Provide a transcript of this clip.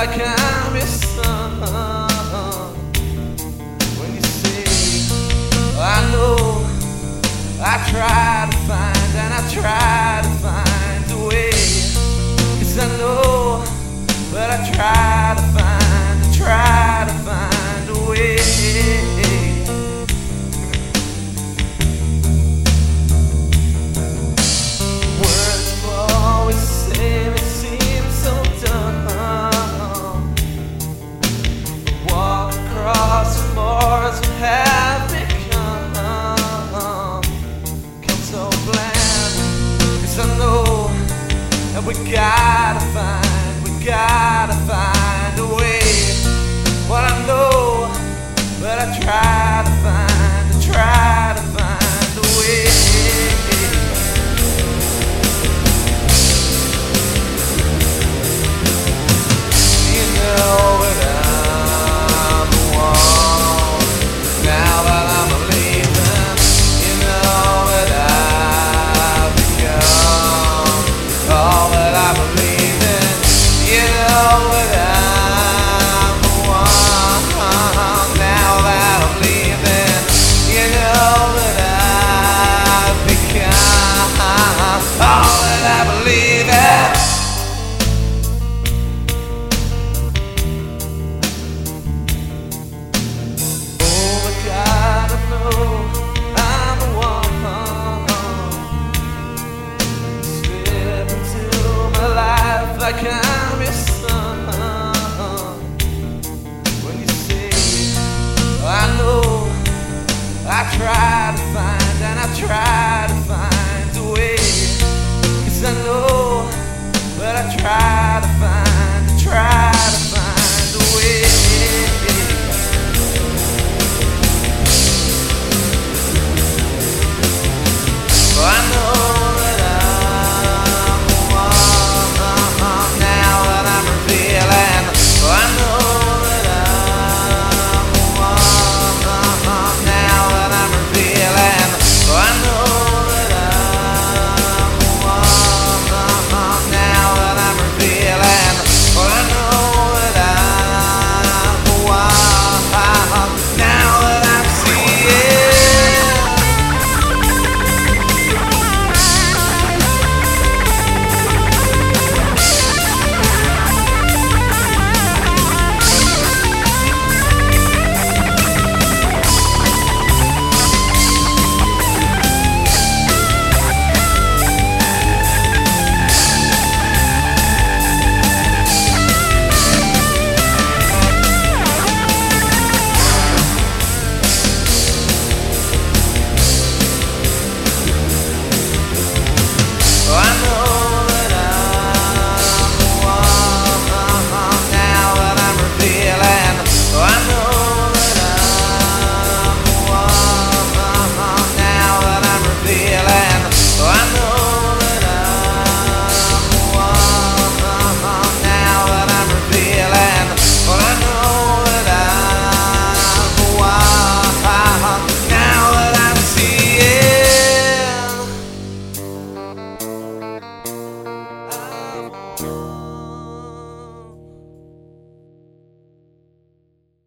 like I'm your son. When you say, I know, I try to find and I try to find a way. 'Cause I know, but I try to find a way. Words will always say it seems so dumb. Walk across the moors and have become so bland. 'Cause I know that we gotta find a way. Well, I know, but I try to find a way. You know that I'm the one. Now that I'm leaving, you know that I've become all that I believe in. You know that I'm the one. Now that I'm leaving, you know that I've become all that I believe in. Oh my God, I know I'm the one. Step into my life like I'm your son. When you say, I know, I try to find and I try to find a way. 'Cause I know, but I try